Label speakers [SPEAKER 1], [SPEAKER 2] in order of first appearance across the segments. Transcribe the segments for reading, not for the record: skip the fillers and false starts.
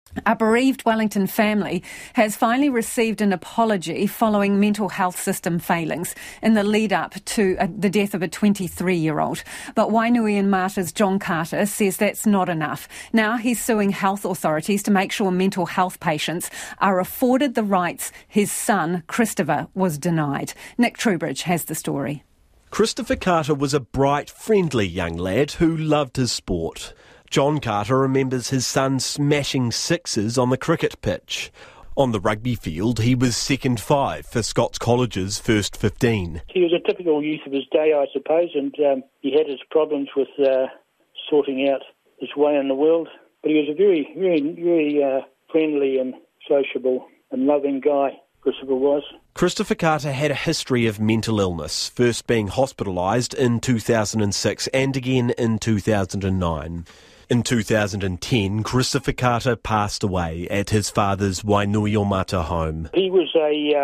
[SPEAKER 1] A bereaved Wellington family has finally received an apology following mental health system failings in the lead-up to the death of a 23-year-old. But Wainuiomata's John Carter says that's not enough. Now he's suing health authorities to make sure mental health patients are afforded the rights his son, Christopher, was denied. Nick Trubridge has the story.
[SPEAKER 2] Christopher Carter was a bright, friendly young lad who loved his sport. John Carter remembers his son smashing sixes on the cricket pitch. On the rugby field, he was second five for Scots College's first 15.
[SPEAKER 3] He was a typical youth of his day, I suppose, and he had his problems with sorting out his way in the world. But he was a very, very, very friendly and sociable and loving guy, Christopher was.
[SPEAKER 2] Christopher Carter had a history of mental illness, first being hospitalised in 2006 and again in 2009. In 2010, Christopher Carter passed away at his father's Wainuiomata home.
[SPEAKER 3] He was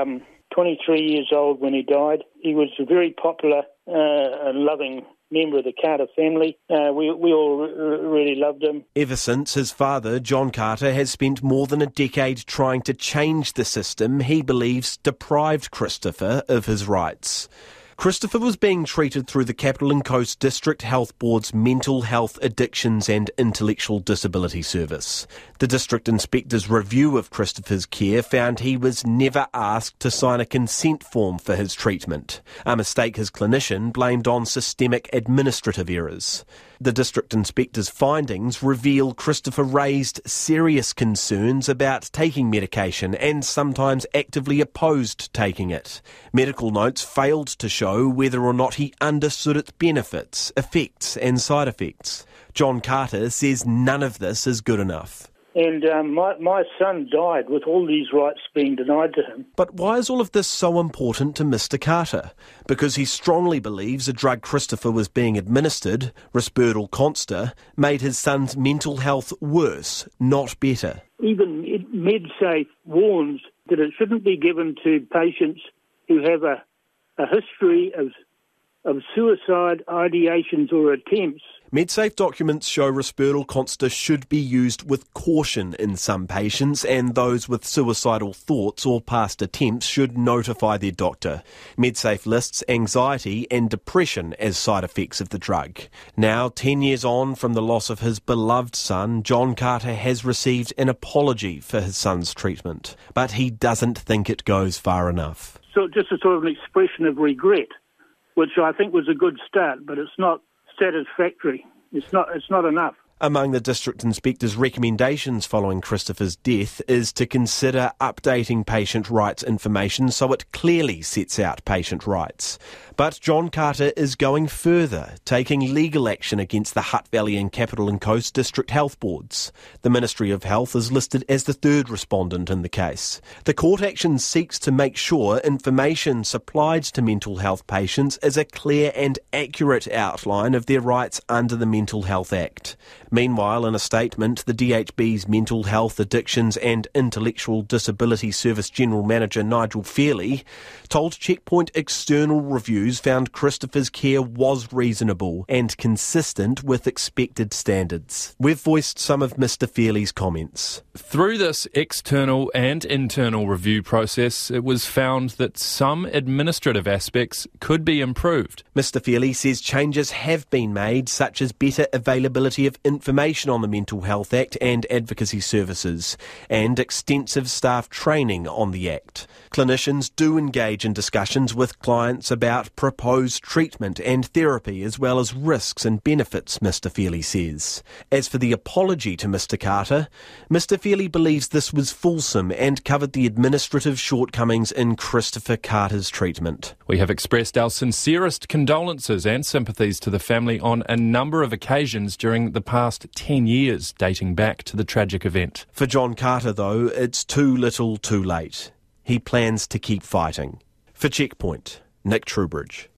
[SPEAKER 3] 23 years old when he died. He was a very popular and loving member of the Carter family. We all really loved him.
[SPEAKER 2] Ever since, his father, John Carter, has spent more than a decade trying to change the system he believes deprived Christopher of his rights. Christopher was being treated through the Capital and Coast District Health Board's Mental Health, Addictions and Intellectual Disability Service. The District Inspector's review of Christopher's care found he was never asked to sign a consent form for his treatment, a mistake his clinician blamed on systemic administrative errors. The District Inspector's findings reveal Christopher raised serious concerns about taking medication and sometimes actively opposed taking it. Medical notes failed to show whether or not he understood its benefits, effects and side effects. John Carter says none of this is good enough.
[SPEAKER 3] And my son died with all these rights being denied to him.
[SPEAKER 2] But why is all of this so important to Mr. Carter? Because he strongly believes a drug Christopher was being administered, Risperdal Consta, made his son's mental health worse, not better.
[SPEAKER 3] Even MedSafe warns that it shouldn't be given to patients who have a history of suicide ideations or attempts.
[SPEAKER 2] MedSafe documents show Risperdal Consta should be used with caution in some patients, and those with suicidal thoughts or past attempts should notify their doctor. MedSafe lists anxiety and depression as side effects of the drug. Now, 10 years on from the loss of his beloved son, John Carter has received an apology for his son's treatment, but he doesn't think it goes far enough.
[SPEAKER 3] So just a sort of an expression of regret, which I think was a good start, but it's not satisfactory. It's not enough.
[SPEAKER 2] Among the District Inspector's recommendations following Christopher's death is to consider updating patient rights information so it clearly sets out patient rights. But John Carter is going further, taking legal action against the Hutt Valley and Capital and Coast District Health Boards. The Ministry of Health is listed as the third respondent in the case. The court action seeks to make sure information supplied to mental health patients is a clear and accurate outline of their rights under the Mental Health Act. Meanwhile, in a statement, the DHB's Mental Health, Addictions and Intellectual Disability Service General Manager Nigel Fairley told Checkpoint external reviews found Christopher's care was reasonable and consistent with expected standards. We've voiced some of Mr. Fairley's comments.
[SPEAKER 4] Through this external and internal review process, it was found that some administrative aspects could be improved.
[SPEAKER 2] Mr. Fairley says changes have been made, such as better availability of information on the Mental Health Act and advocacy services, and extensive staff training on the Act. Clinicians do engage in discussions with clients about proposed treatment and therapy, as well as risks and benefits, Mr. Fairley says. As for the apology to Mr. Carter, Mr. Fairley believes this was fulsome and covered the administrative shortcomings in Christopher Carter's treatment.
[SPEAKER 4] We have expressed our sincerest condolences and sympathies to the family on a number of occasions during the past 10 years, dating back to the tragic event.
[SPEAKER 2] For John Carter, though, it's too little too late. He plans to keep fighting. For Checkpoint, Nick Trubridge.